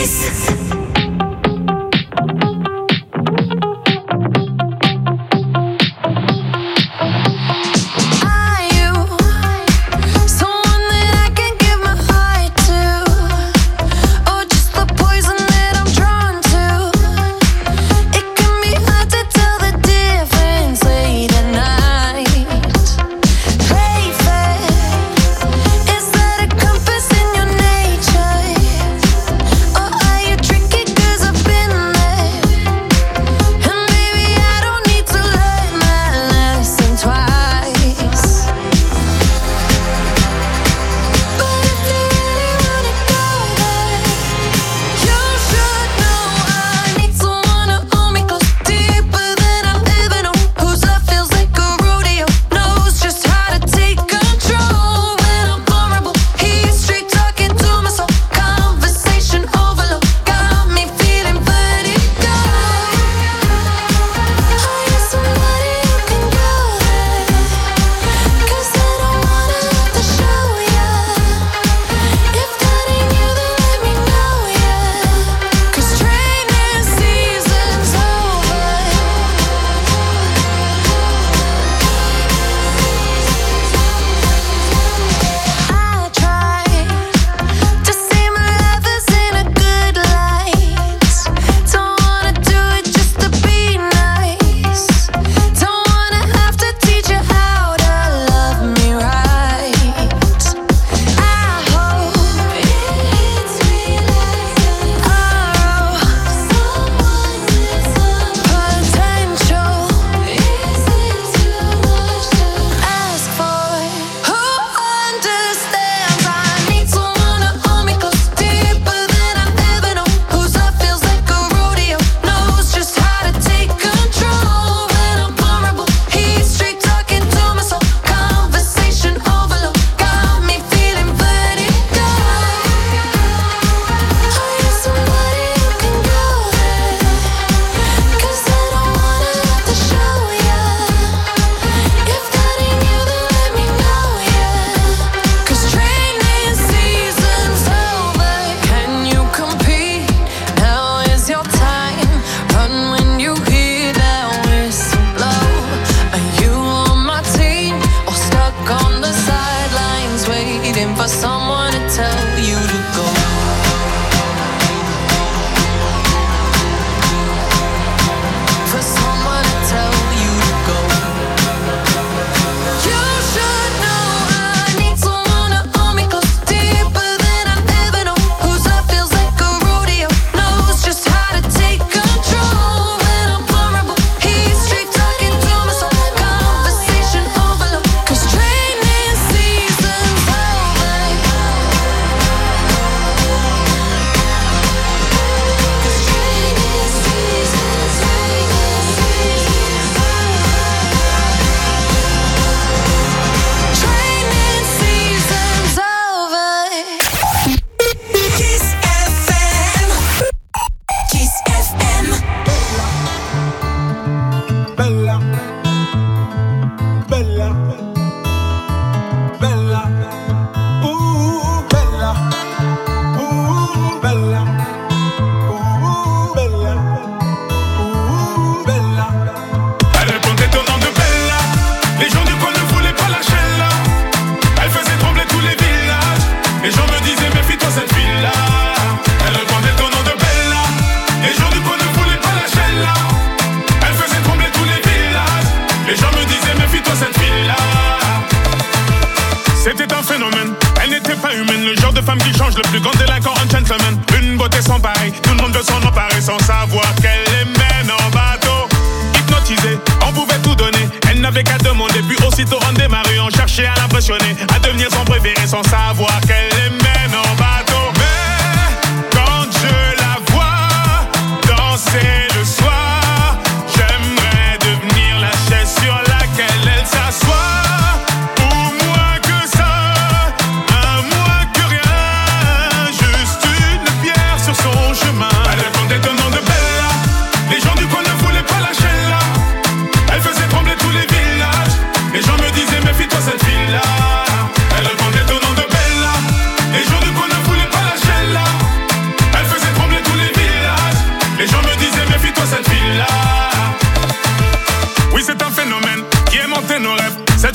Elle répondait au nom de Bella.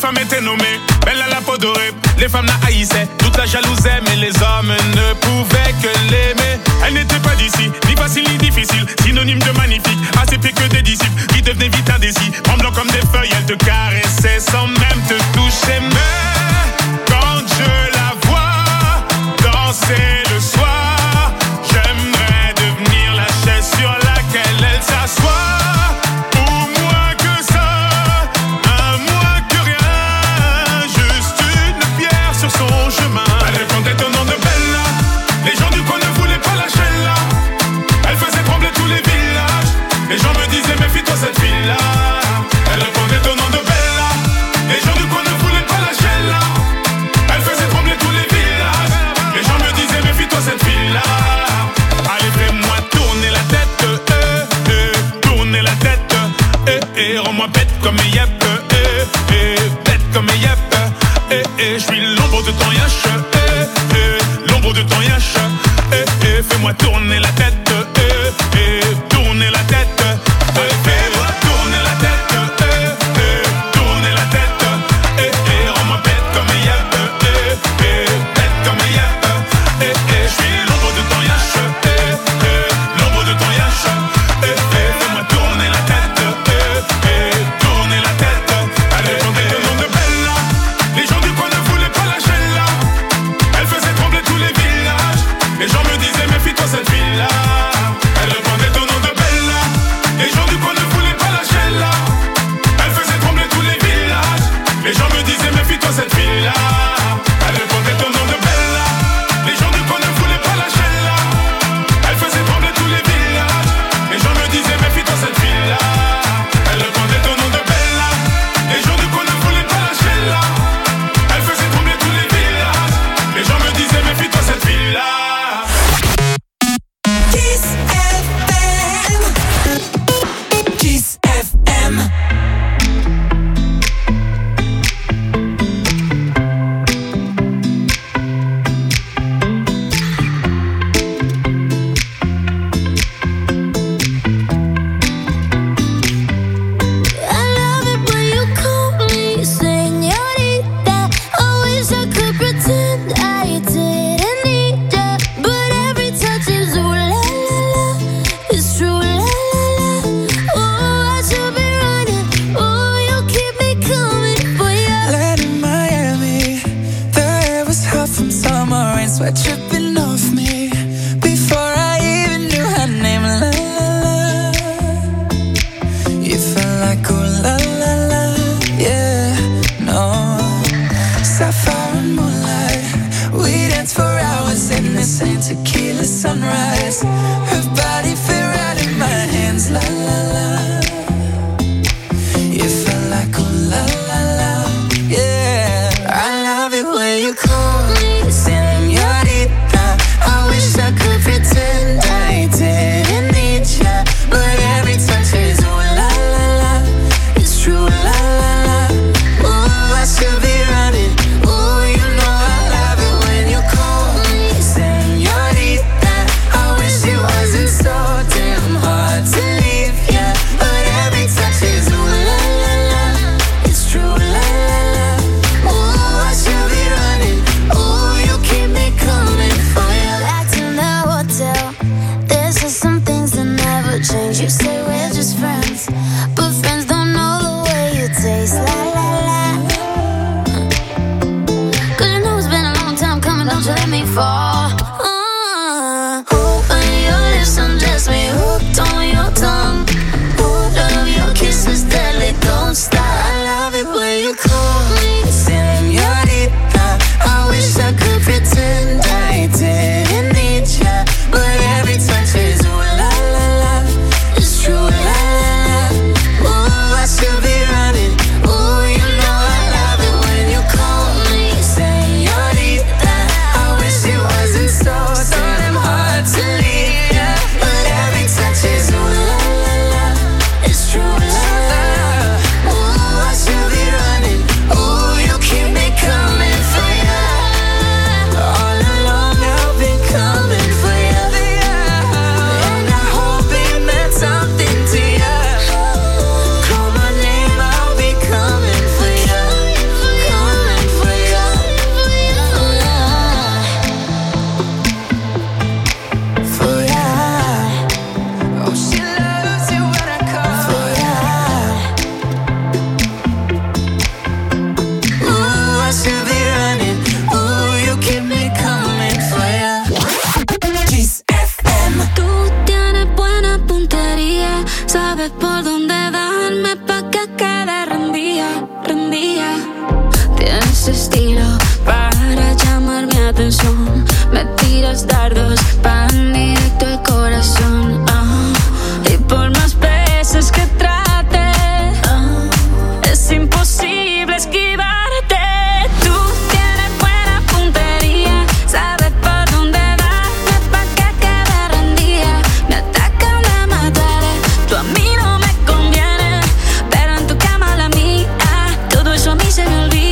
femme était nommée, belle à la peau dorée. Les femmes la haïssaient, toute la jalousaient, mais les hommes ne pouvaient que l'aimer. Elle n'était pas d'ici, ni facile ni difficile, synonyme de magnifique, assez pire que des disciples qui devenaient vite indécis. Tremblant comme des feuilles, elle te caressait sans même te toucher. Mais quand je la vois danser le soir, j'aimerais devenir la chaise sur laquelle elle s'assoit. Son chemin. Elle répondait au nom de Bella. Les gens du coin ne voulaient pas lâcher là. Elle faisait trembler tous les villages. Les gens me disaient méfie-toi cette fille-là. Elle répondait au nom de Bella. Les gens du coin ne voulaient pas lâcher là. Elle faisait trembler tous les villages. Les gens me disaient méfie-toi cette fille-là. Allez fais-moi tourner la tête, tourner la tête, rends-moi bête comme Yep, bête comme Yep. Je suis l'ombre de ton yache, l'ombre de ton yache, fais-moi tourner la tête, tourner la tête, fais-moi tourner la tête, tourner la tête, rends-moi bête comme Yep, bête comme Yep, je suis l'ombre de ton yache, l'ombre de ton yache, fais-moi tourner la tête, tourner la tête, allez, j'en ai le nom de Bella, les gens du coin ne voulaient pas lâcher là. Elle faisait trembler tous les villages. Les gens me disaient méfie-toi cette fille-là. Elle répondait au nom de Bella. Les gens du coin ne voulaient pas lâcher là. Elle faisait trembler tous les villages. Les gens me disaient méfie-toi cette fille-là. Elle répondait au nom de Bella. Les gens du coin ne voulaient pas lâcher là. Elle faisait trembler tous les villages. Les gens me disaient méfie-toi cette fille-là. Elle répondait au nom de Bella. Les gens du coin ne voulaient pas lâcher là. Elle faisait trembler tous les villages. Les gens me disaient méfie-toi cette fille-là. Kiss FM. Kiss FM. Sweat dripping off me before I even knew her name. La la la. You felt like oh la la la, yeah, no. Sapphire and moonlight, we danced for hours in the same tequila sunrise. Her body fit right in my hands. La la la. You felt like oh la la la, yeah. I love it when you call me, señorita. I wish I could pretend I didn't need ya, but every touch is ooh la la la. It's true la la la. Ooh, I should be running. Ooh, you know I love it when you call me señorita. I wish it wasn't so damn hard to leave ya, but every touch is ooh la la la. It's true la la la. Ooh, I should be running. Ooh, you keep me coming for ya. Back to the hotel. There's just some things that never change. You say we're just friends, but friends don't know the way you taste. La la la. 'Cause you know it's been a long time coming. Don't you let me fall. Open your lips, undress me. Hooked on your tongue. Love your kisses, deadly, don't stop. I love it when you call me señorita. I wish I could pretend I didn't need ya, but every touch is ooh la la la. It's true sabes por dónde darme pa' que quede rendida, rendida. Tienes estilo para llamar mi atención. Me tiras dardos pan directo al corazón. Y por más veces que trate, es imposible esquivarte. Tú tienes buena puntería, sabes por dónde darme pa' que quede rendida. Me atacan, me mataré, tú a mí no me conviene, pero en tu cama la mía, todo eso a mí se me olvida.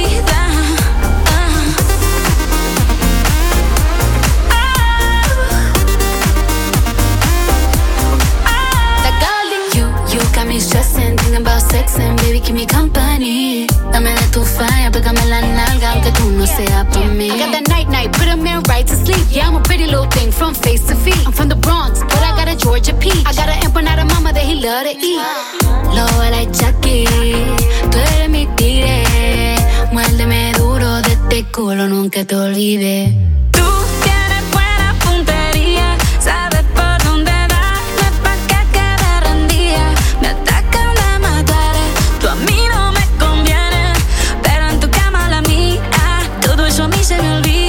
Stressing, thinking about sex and baby, keep me company. Dame de tu fire, pégame la nalga, aunque tú no seas pa' mí. I got that night, put a man right to sleep. Yeah, I'm a pretty little thing from face to feet. I'm from the Bronx, but I got a Georgia peach. I got an empanada mama that he love to eat. Lobo like Chucky, tú eres mi tigre. Muérdeme duro de este culo, nunca te olvides. Tú tienes buena puntería, sabes por dónde darme pa' que quede rendida. Me atacan, me mataré, tú a mí no me conviene, pero en tu cama la mía, todo eso a mí se me olvida.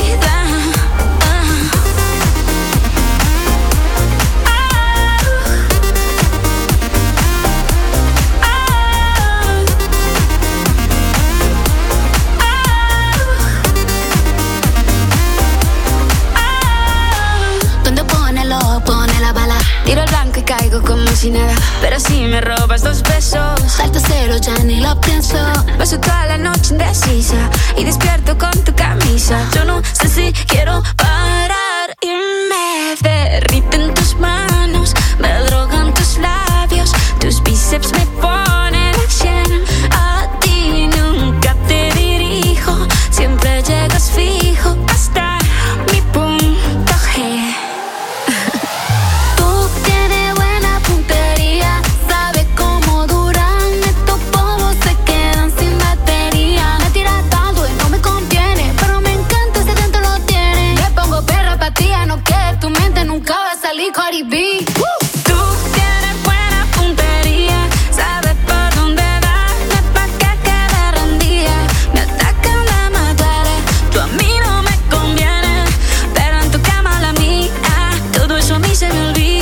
Donde pone el ojo, pone la bala. Tiro el blanco y caigo como si nada, pero si me robas 2 besos, salto cero, ya ni lo pienso. Paso toda la noche indecisa y despierto con tu camisa. Yo no sé si quiero parar y me derriten tus manos, me drogan tus labios, tus bíceps me ponen a 100. A ti nunca te dirijo, siempre llegas fijo hasta mi punto G. Tú tienes buena puntería, sabes cómo duran estos polvos, se quedan sin batería. Me tiras tanto y no me conviene, pero me encanta ese dentro lo tiene. Me pongo perra pa' ti, no que tu mente nunca va a salir Cardi B. Tú tienes buena puntería, sabes por dónde darme pa' que quede rendida. Me atacan, me mataré, tú a mí no me conviene, pero en tu cama la mía, todo eso a mí se me olvida.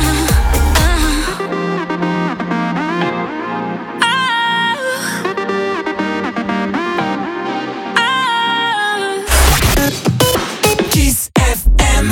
Kiss FM.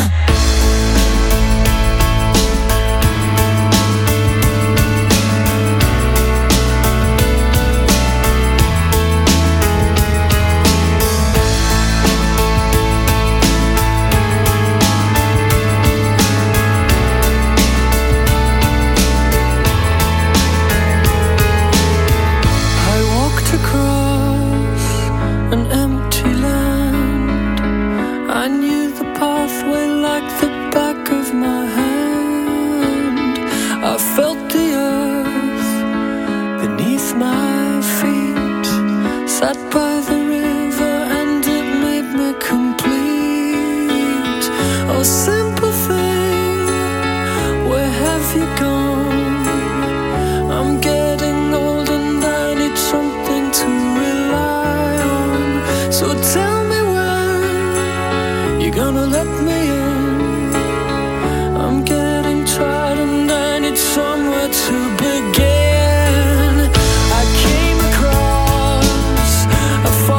I walked across an empty land. I knew the pathway like the back of my hand. I felt the earth beneath my feet. Sat by the river and it made me complete. Oh, simple thing, where have you gone? I'm getting old and I need something to rely on. So tell me when you're gonna let me in. I'm getting tired and I need somewhere to begin. I came across a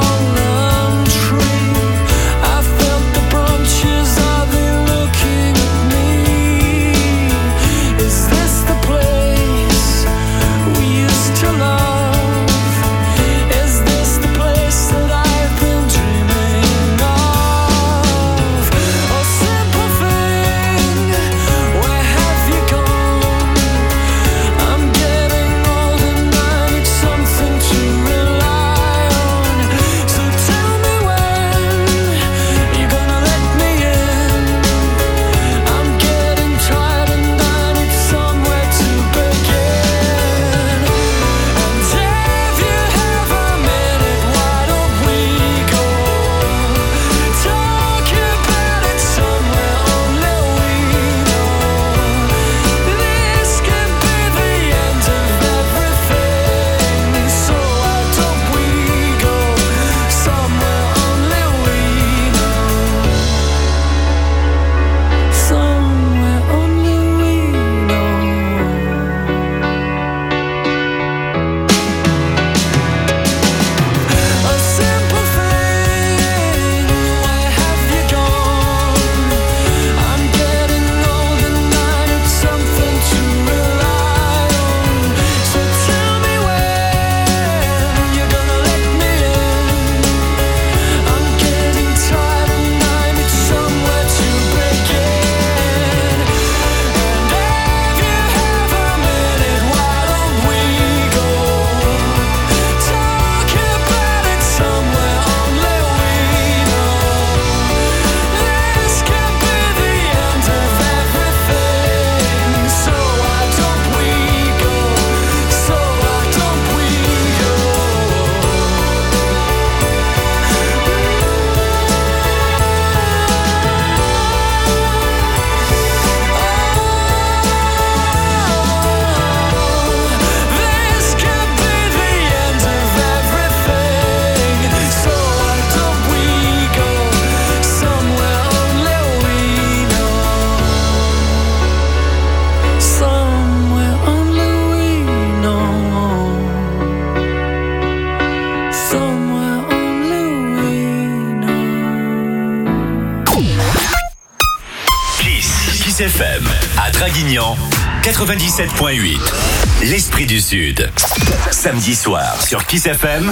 À Draguignan, 97.8. L'Esprit du Sud. Samedi soir sur Kiss FM.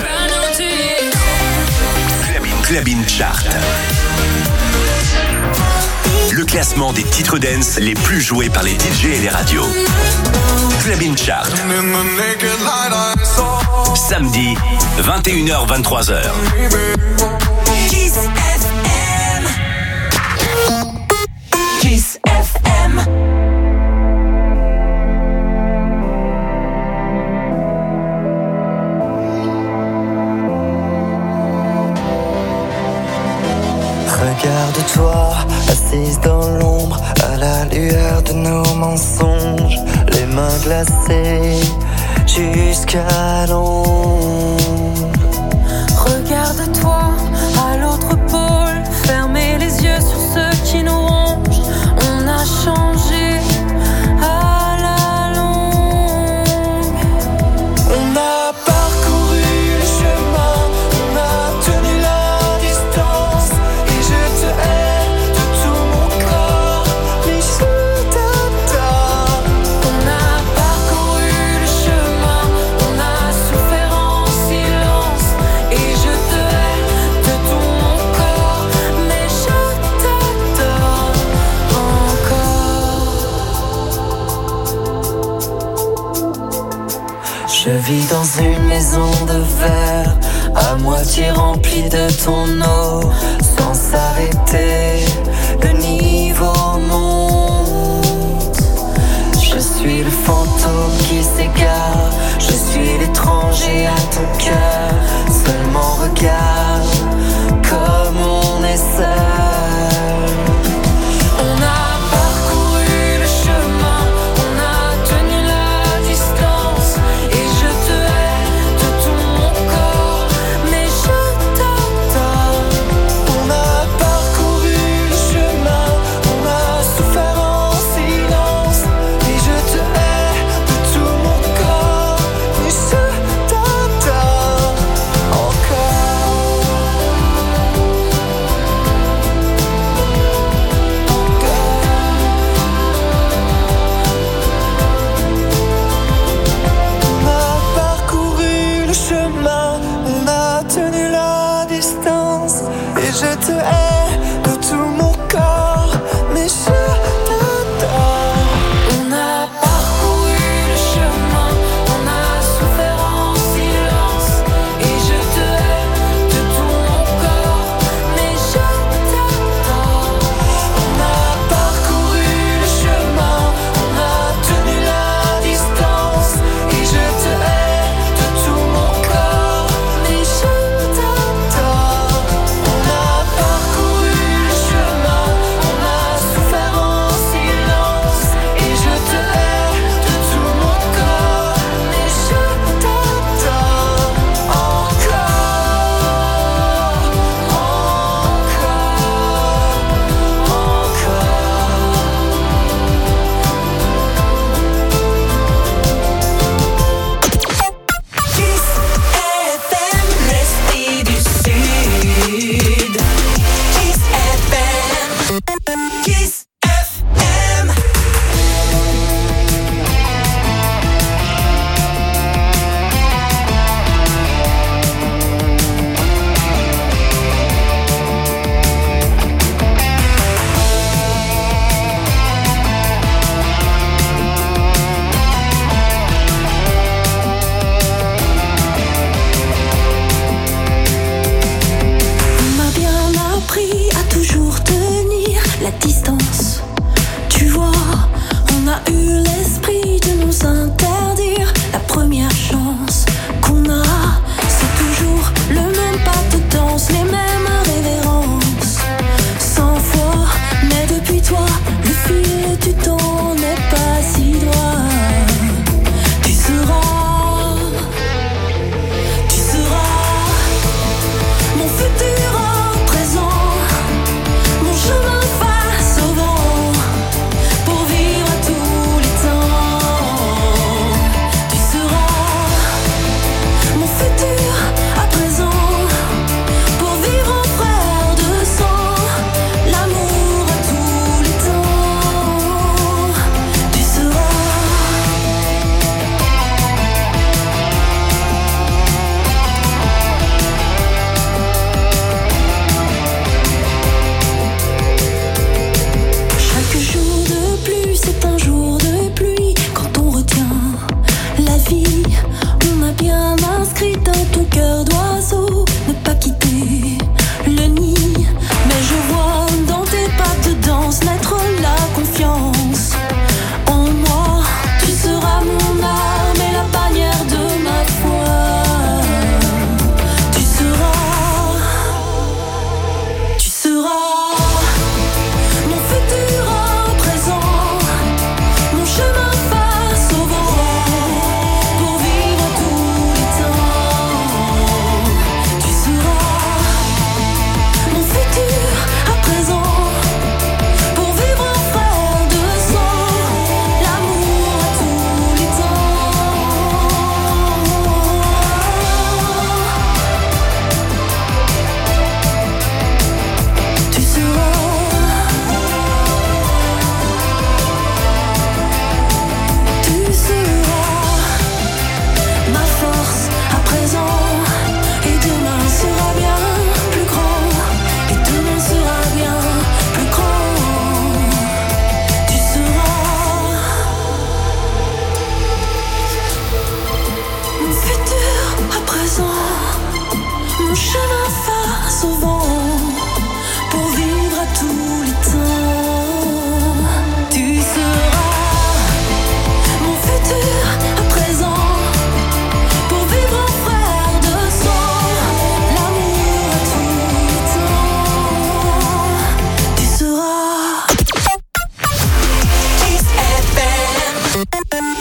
Clubbing Chart. Le classement des titres dance les plus joués par les DJ et les radios. Clubbing Chart. Samedi, 21h-23h. Kiss FM. Kiss FM. Regarde-toi, assise dans l'ombre, à la lueur de nos mensonges, les mains glacées jusqu'à l'ombre. Regarde-toi, à l'autre pôle, fermez les yeux sur ceux qui nous rongent. On a changé à la longue. On a parcouru le chemin, on a tenu la distance, et je te hais de tout mon corps, mais je t'adore. On a parcouru le chemin, on a souffert en silence, et je te hais de tout mon corps, mais je t'adore encore. Je vis dans une maison de verre, à moitié remplie de ton eau, sans s'arrêter, le niveau monte. Je suis le fantôme qui s'égare, je suis l'étranger à ton cœur. Seulement regarde comme on est seul. On a parcouru le chemin, on a tenu la distance, et je te hais de tout mon corps, mais je t'adore. On a parcouru le chemin, on a souffert en silence, et je te hais de tout mon corps, mais je t'adore.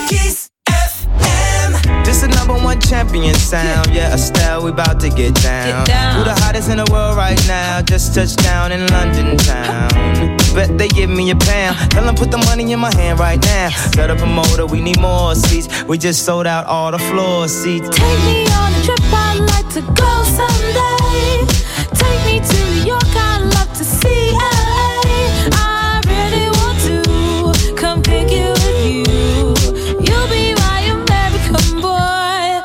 Kiss FM. This the number one champion sound. Yeah, Estelle, we about to get down. Who the hottest in the world right now? Just touched down in London town. Bet they give me a pound. Tell them put the money in my hand right now. Set up a motor, we need more seats. We just sold out all the floor seats. Take me on a trip, I'd like to go someday. Take me to New York, I'd love to see LA. I really want to come pick you with you. You'll be my American boy.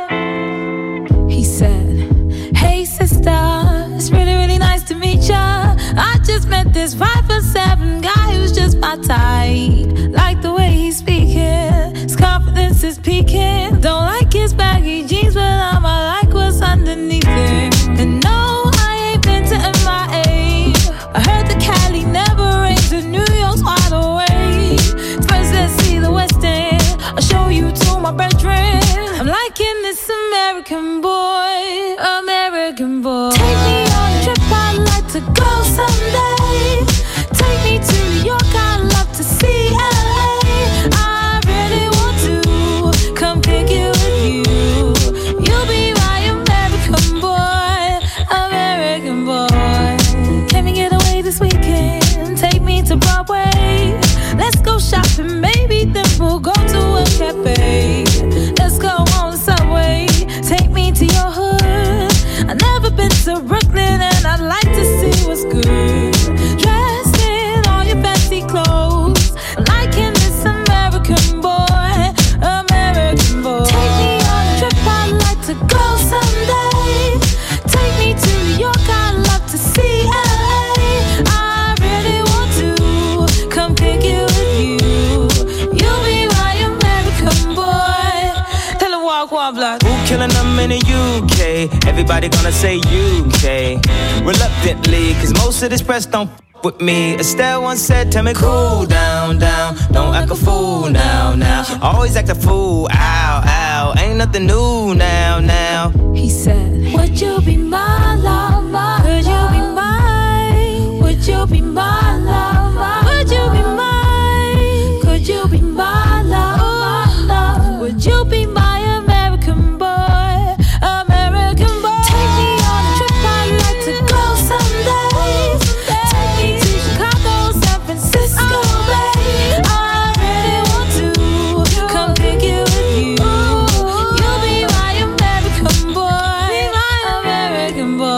He said, hey sister, it's really, really nice to meet ya. I just met this 5'7" guy who's just my type. Like the way he's speaking, his confidence is peaking. Don't like his baggy jeans, but I like what's underneath it. And no, I ain't been to MIA. I heard the Cali never rains and New York's wide awake. First let's see the West End, I'll show you to my bedroom. I'm liking this American boy, American boy. Take me on a trip, I'd like to go someday. Take me to New York, I'd love to see LA. I really want to come pick you with you. You'll be my American boy, American boy. Can we get away this weekend? Take me to Broadway. Let's go shopping, maybe then we'll go to a cafe. Let's go on the subway, take me to your hood. I've never been to Brooklyn and I'd like to see what's good. Dressed in all your fancy clothes, I'm liking this American boy, American boy. Take me on a trip, I'd like to go someday. Take me to New York, I'd love to see LA. I really want to come pick you with you. You'll be my American boy. Tell him walk one block. Who killing them in the UK? Everybody gonna say UK. Reluctantly, cause most of this press don't with me. Estelle once said, tell me cool down, down. Don't act a fool now, now. Always act a fool, ow, ow. Ain't nothing new now, now. He said, would you be my lover? Could you be mine? Would you be my lover? Would you be mine? Could you be my lover? Would you be my American boy? American boy. Take me on a trip, I'd like to go someday. Take me to Chicago, San Francisco, babe. I really want to come pick you with you. You'll be my American boy, my American boy.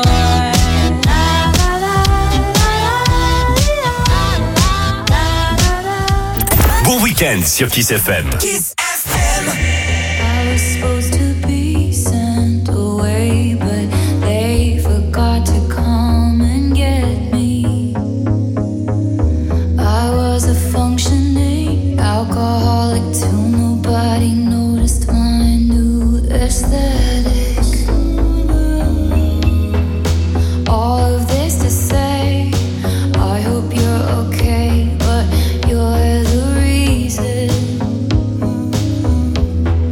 Bon week-end sur Kiss FM. Kiss FM. I was supposed to be sent away, but they forgot to come and get me. I was a functioning alcoholic till nobody noticed my new aesthetic. All of this to say, I hope you're okay, but you're the reason.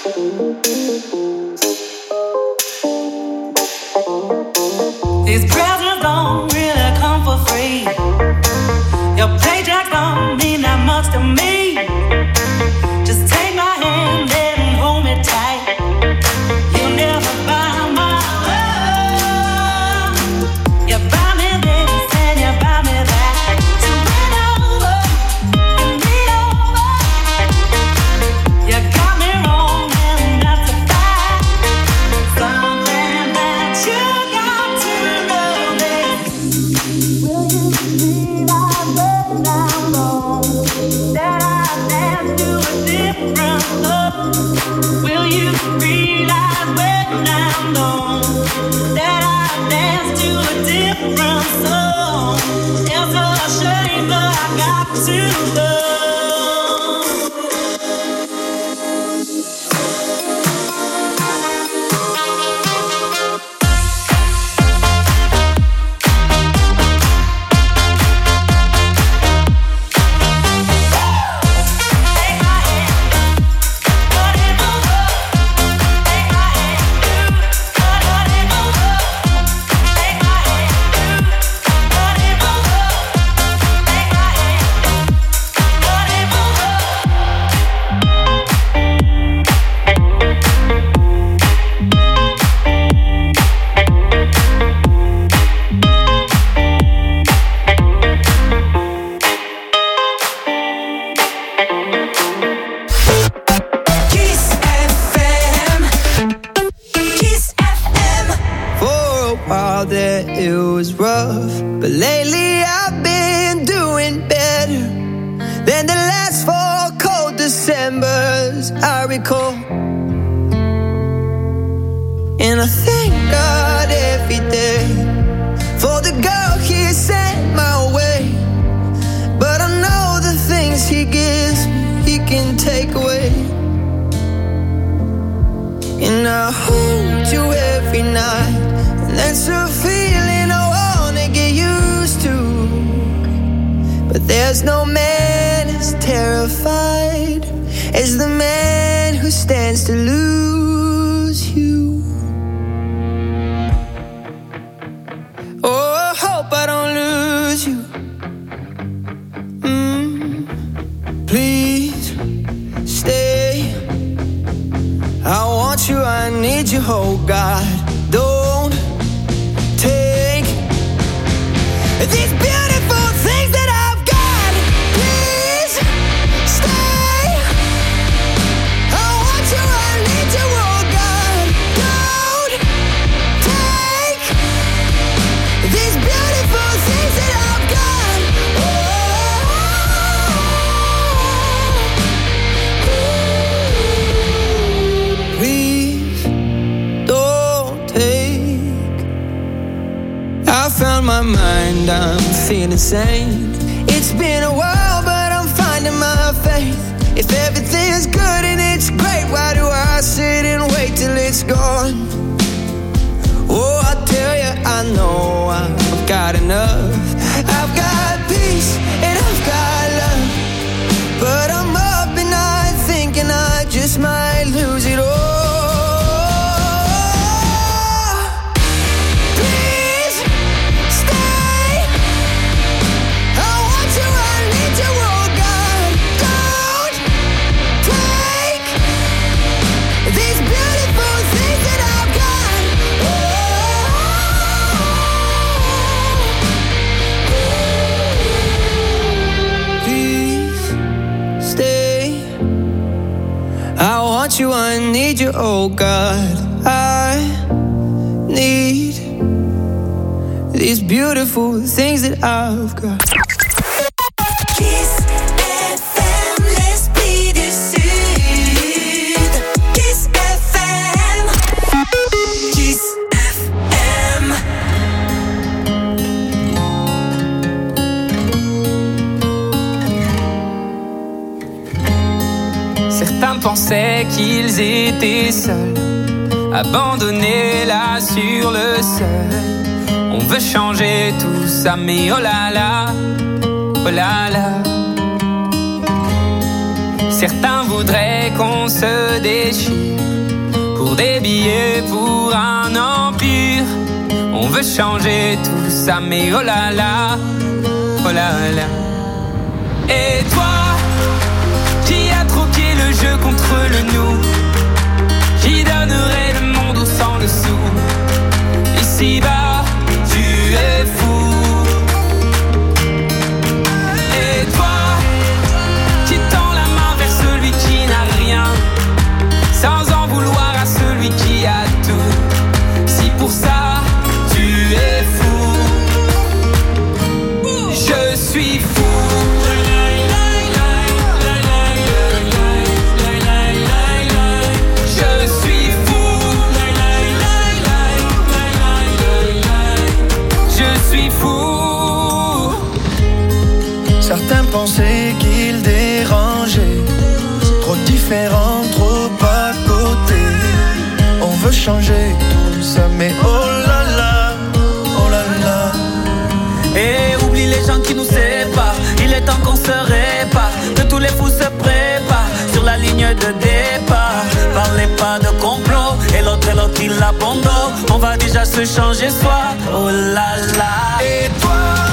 These presents don't really come for free. Your paycheck don't mean that much to me. Just take my hand and hold me tight. You'll never buy my love. You buy me this and you buy me that. So win over, win me over. You got me wrong and that's a fact. Something that you got to know this. Will you realize when I'm gone that I dance to a different love? Will you realize when I'm gone that I dance to a different song? It's a shame that I got to love. Kiss FM. Kiss FM. For a while there it was rough, but lately I've been doing better than the last 4 cold Decembers I recall. And I thank God every day for the girl He sent my way. But I know the things He gives me, He can take away. And I hold you every night, and that's a feeling I wanna get used to. But there's no man as terrified as the man who stands to lose you. Oh, I hope I don't lose you. Please stay. I want you, I need you, oh God. Don't take these beautiful things that I've got. Please stay. I want you, I need you, oh God. Don't take these beautiful things that I've got. Please don't take. I found my mind, I'm feeling sane. It's been a while, but I'm finding my faith. If everything's good and it's great, why do I sit and wait till it's gone? Oh, I tell you, I know I've got enough. I've got peace and I've got love, but I'm up and I thinking I just might lose it all. Please stay. I want you, I need you, oh God. Don't take these beautiful things that I've got. Please stay. I want you, I need you, oh God. I need these beautiful things that I've got. Kiss FM, l'esprit du Sud. Kiss FM. Kiss FM. Certains pensaient qu'ils étaient seuls, abandonnés là sur le seuil. On veut changer tout ça, mais oh là là, oh là là. Certains voudrait qu'on se déchire pour des billets, pour un empire. On veut changer tout ça, mais oh là là, oh là là. Et toi, qui a troqué le jeu contre le nous, qui donnerait le monde au sang dessous. Ici-bas, tu es fou. Et toi, qui tend la main vers celui qui n'a rien, sans en vouloir à celui qui a tout. Si pour ça, tu es fou, je suis fou. Certains pensaient qu'il dérangeait, trop différent, trop à côté. On veut changer tout ça, mais oh là là, oh là là. Et oublie les gens qui nous séparent, il est temps qu'on se répare, que tous les fous se préparent sur la ligne de départ. Parlez pas de complot, et l'autre il abandonne. On va déjà se changer soi, oh là là. Et toi,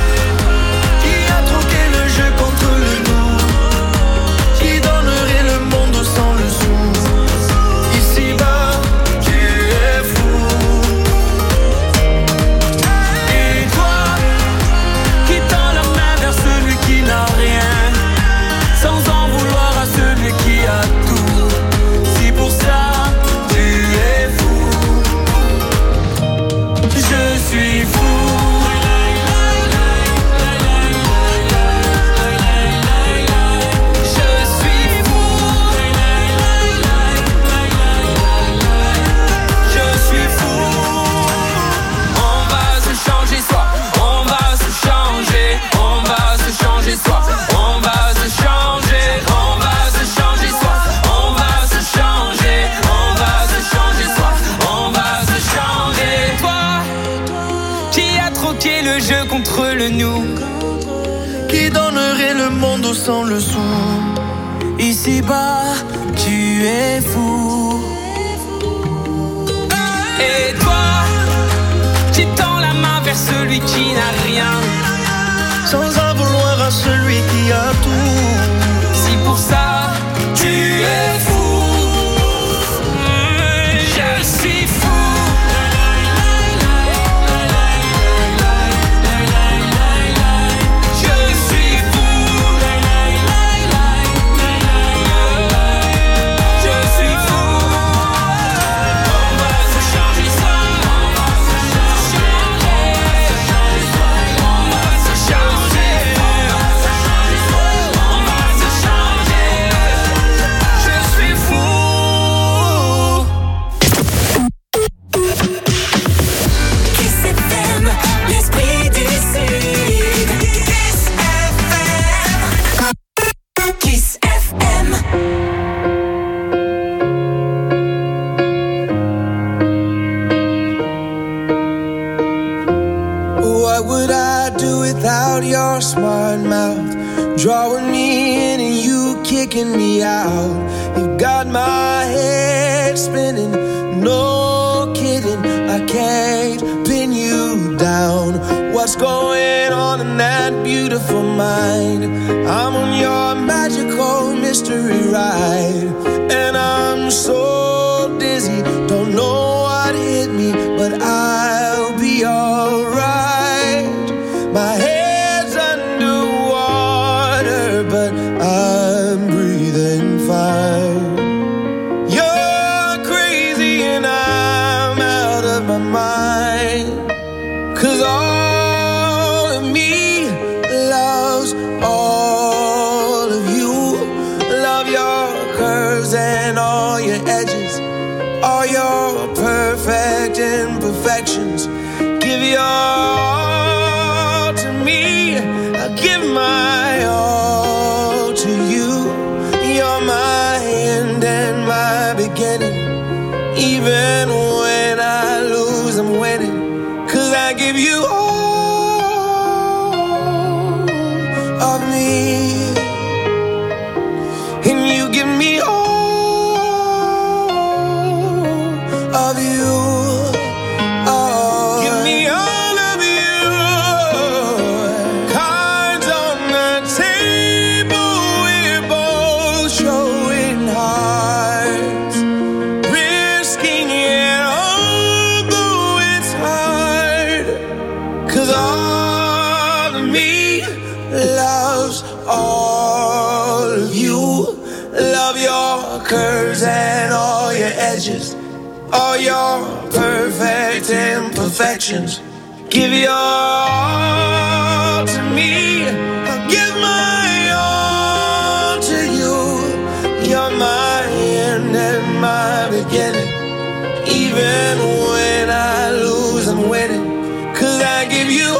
contre le nous, qui donnerait le monde sans le sou. Ici-bas, tu es fou. Et toi, qui tend la main vers celui qui n'a rien, sans en vouloir à celui qui a tout. Si pour ça, tu es fou, je suis fou. Le jeu contre le nous, qui donnerait le monde sans le sou. Ici-bas, tu es fou. Et toi, qui tend la main vers celui qui n'a rien, sans en vouloir à celui qui a tout. Si pour ça, tu es fou, je suis fou. Your smart mouth drawing me in and you kicking me out. You got my head spinning, no kidding. I can't pin you down. What's going on in that beautiful mind? I'm on your magical mystery ride, and I'm so dizzy, don't know what hit me, but I'll be alright. My head but I'm breathing fine. You're crazy and I'm out of my mind. 'Cause all of me loves all of you. Love your curves and all your edges, all your perfect imperfections. Give your all to me, I give my all to you. You're my end and my beginning. Even when I lose, I'm winning. 'Cause I give you all of me, and you give me all of you. Oh, give me all of you. Cards on the table, we're both showing hearts, risking it although it's hard. 'Cause all of me loves all of you. Love your curves and all your edges, all your perfect imperfections. Give your all to me, I'll give my all to you. You're my end and my beginning. Even when I lose, I'm winning. 'Cause I give you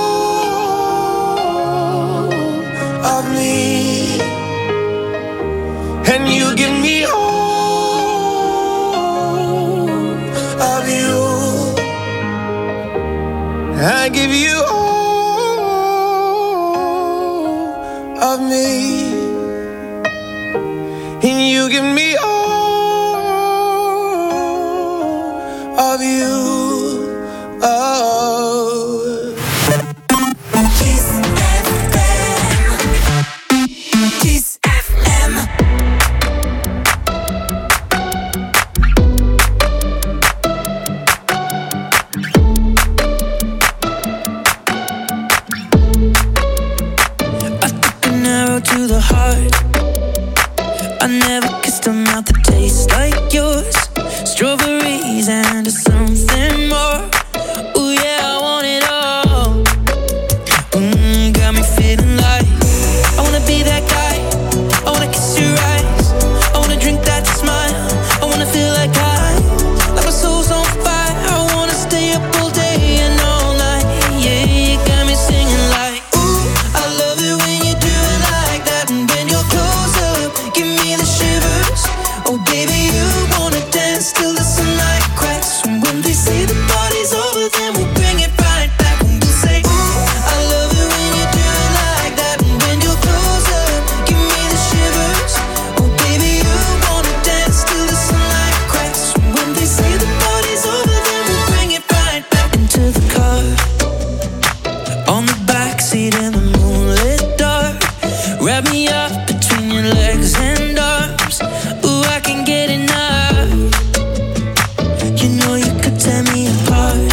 all of me, and you give me all of you. I give you all of me, and you give me all of you. Oh. Kiss FM. Kiss FM. An arrow to the heart. I never kissed a mouth that tastes like yours. Strawberries and something more. Ooh yeah, I want it all. Got me feeling like I wanna be that guy. I wanna kiss your eyes. I wanna drink that smile. I wanna feel like like my soul's on fire. I wanna stay up all day and all night. Yeah, you got me singing like, ooh, I love it when you do it like that. And when you're close up, give me the shivers. Oh baby, you wanna dance till the sunlight cracks. And when they say the party's over, then we'll bring it right back. And we'll say, ooh, I love it when you do it like that. And when you're close up, give me the shivers. Oh baby, you wanna dance till the sunlight cracks. And when they say the party's over, then we'll bring it right back. Into the car, on the backseat in the moonlit dark. Wrap me up between your legs and arms. Ooh, I can get enough. You know you could tear me apart,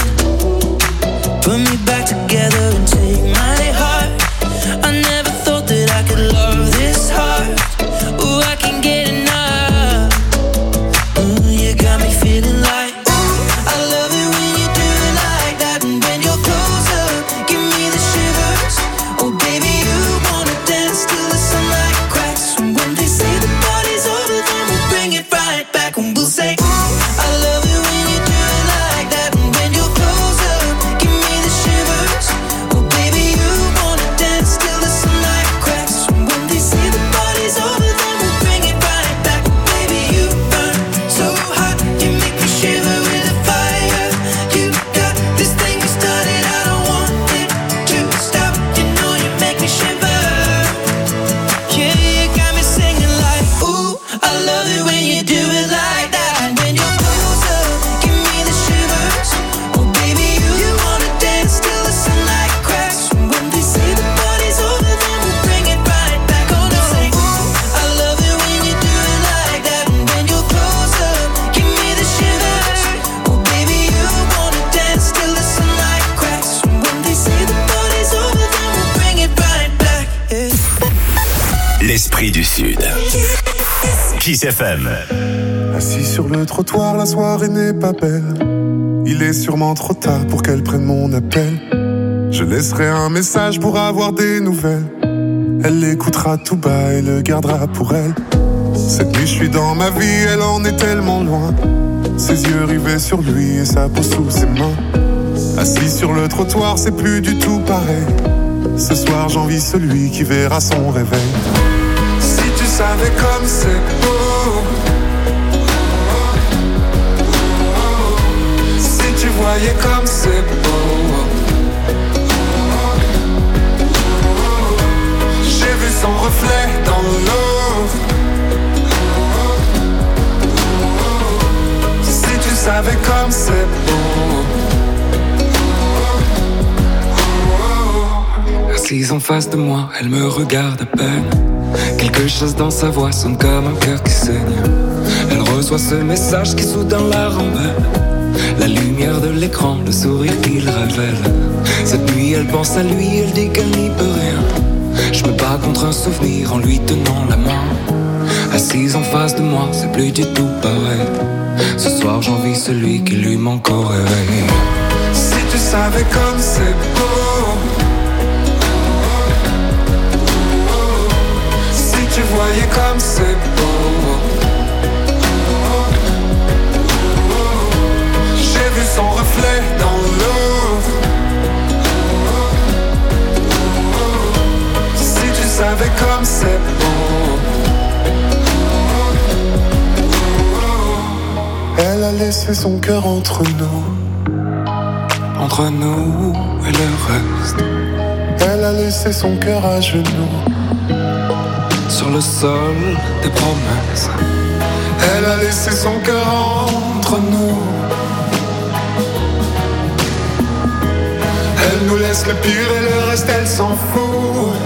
put me back together and take my heart. I never thought that I could love this hard. Ooh, I can get enough. Ooh, you got me feeling like, ooh, I love it when you do it like that. And when you're close up, give me the shivers. Oh baby, you wanna dance till the sunlight cracks. And when they say the party's over, then we'll bring it right back. And we'll say, ooh, I love it when you do it like that. And when you're close up, give me the shivers. Oh baby, you wanna dance till the sunlight cracks. And when they say the party's over, then we'll bring it right back. Baby, you burn so hot, you make me shiver with a fire. You got this thing you started, I don't want it to stop. You know you make me shiver. Yeah, you got me singing like, ooh, I love it when you do it like that. And when you're close up, give me the shivers. Oh baby, you wanna dance till the sunlight cracks. And when they say the party's over, then we'll bring it right back. Oh no, say, ooh, I love it when you do it like that. And when you're close up, give me the shivers. Oh baby, you wanna dance till the sunlight cracks. And when they say the party's over, then we'll bring it right back. Yeah. L'esprit du Sud. Kiss FM. Assis sur le trottoir, la soirée n'est pas belle. Il est sûrement trop tard pour qu'elle prenne mon appel. Je laisserai un message pour avoir des nouvelles. Elle l'écoutera tout bas et le gardera pour elle. Cette nuit je suis dans ma vie, elle en est tellement loin. Ses yeux rivés sur lui et sa peau sous ses mains. Assis sur le trottoir, c'est plus du tout pareil. Ce soir j'envie celui qui verra son réveil. Si tu savais comme c'est beau, si tu voyais comme c'est beau. J'ai vu son reflet dans l'eau. Si tu savais comme c'est beau. Assise en face de moi, elle me regarde à peine. Quelque chose dans sa voix sonne comme un cœur qui saigne. Elle reçoit ce message qui soudain la rembelle. La lumière de l'écran, le sourire qu'il révèle. Cette nuit elle pense à lui, elle dit qu'elle n'y peut rien. Je me bats contre un souvenir en lui tenant la main. Assise en face de moi, c'est plus du tout pareil. Ce soir j'envie celui qui lui manque au réveil. Si tu savais comme c'est beau. Si tu voyais comme c'est beau. J'ai vu son reflet dans l'eau. Si tu savais comme c'est beau. Elle a laissé son cœur entre nous et le reste. Elle a laissé son cœur à genoux sur le sol des promesses. Elle a laissé son cœur entre nous. Elle nous laisse le pire et le reste elle s'en fout.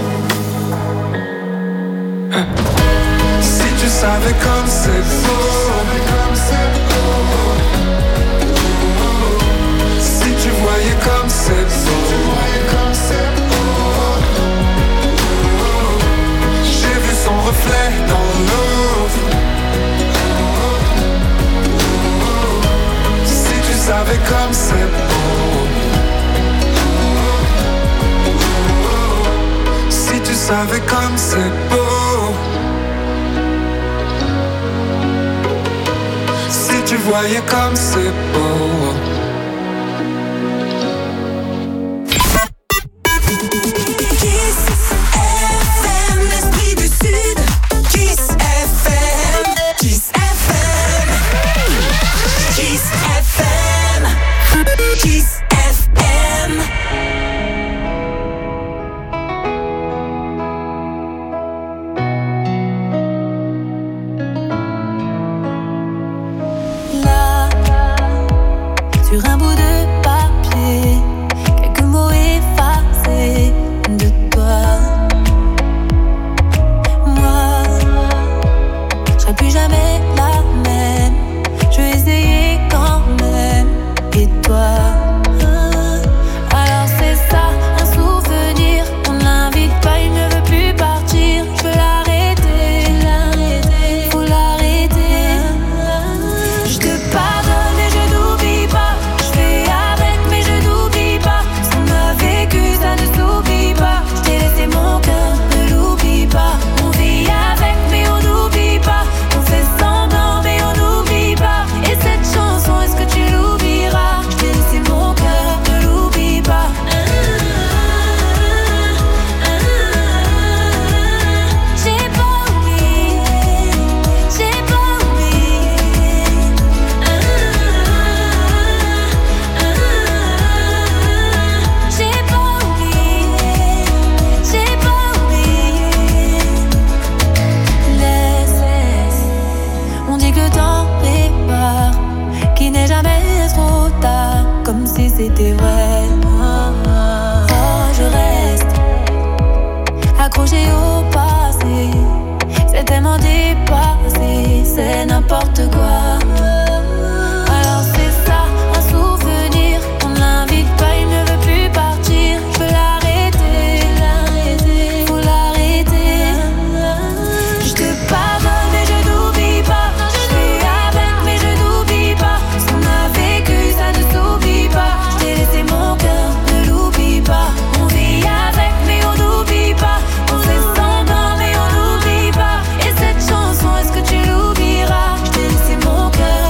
Si tu savais comme c'est beau. Si tu voyais comme c'est beau. J'ai vu son reflet dans l'eau. Si tu savais comme c'est beau. Si tu savais comme c'est beau. Si tu voyais comme c'est beau. Et cette chanson, est-ce que tu l'oublieras? Je t'ai laissé mon cœur.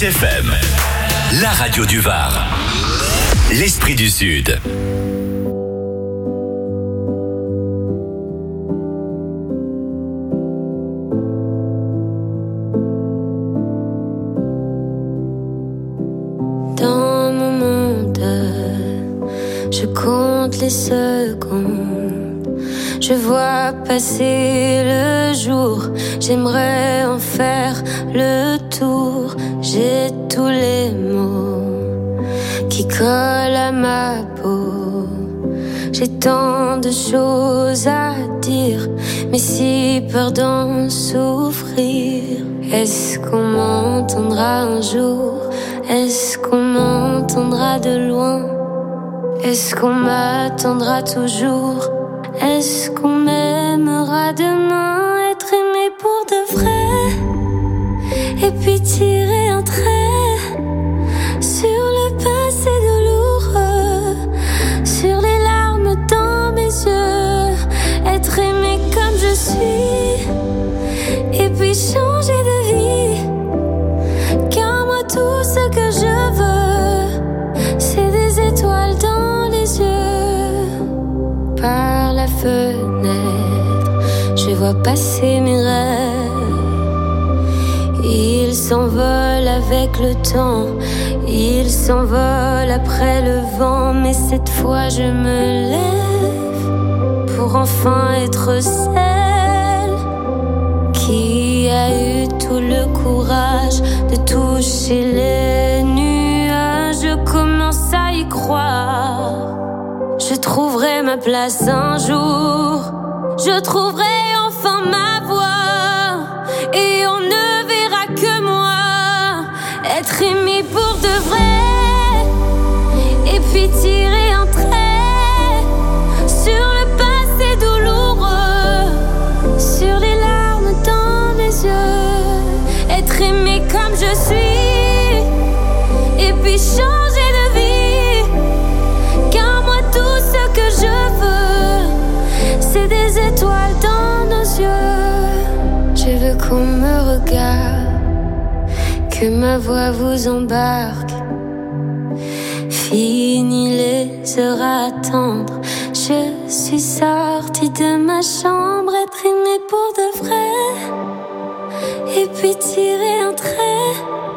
Kiss FM, la radio du Var. L'Esprit du Sud. Dans mon monde, je compte les secondes. Je vois passer le jour. J'aimerais en faire le tour. J'ai tous les mots qui collent à ma peau. J'ai tant de choses à dire, mais si peur d'en souffrir. Est-ce qu'on m'entendra un jour? Est-ce qu'on m'entendra de loin? Est-ce qu'on m'attendra toujours? Est-ce qu'on m'aimera demain? Être aimé pour de vrai, et puis tirer un trait sur le passé douloureux, sur les larmes dans mes yeux. Être aimé comme je suis, et puis changer de vie. Car moi tout ce que je veux, c'est des étoiles dans les yeux. Par la fenêtre, je vois passer mes rêves. Ils s'envolent avec le temps, ils s'envolent après le vent. Mais cette fois je me lève pour enfin être celle qui a eu tout le courage de toucher les nuages. Je commence à y croire. Je trouverai ma place un jour. Je trouverai enfin ma voix. Et on ne verra que moi. Être aimé pour de vrai. Et puis tirer un trait sur le passé douloureux, sur les larmes dans mes yeux. Être aimé comme je suis, et puis changer de vie. Car moi tout ce que je veux, c'est des étoiles dans nos yeux. Je veux qu'on me regarde, que ma voix vous embarque. Fini les heures à attendre, je suis sortie de ma chambre. Être aimée pour de vrai, et puis tirer un trait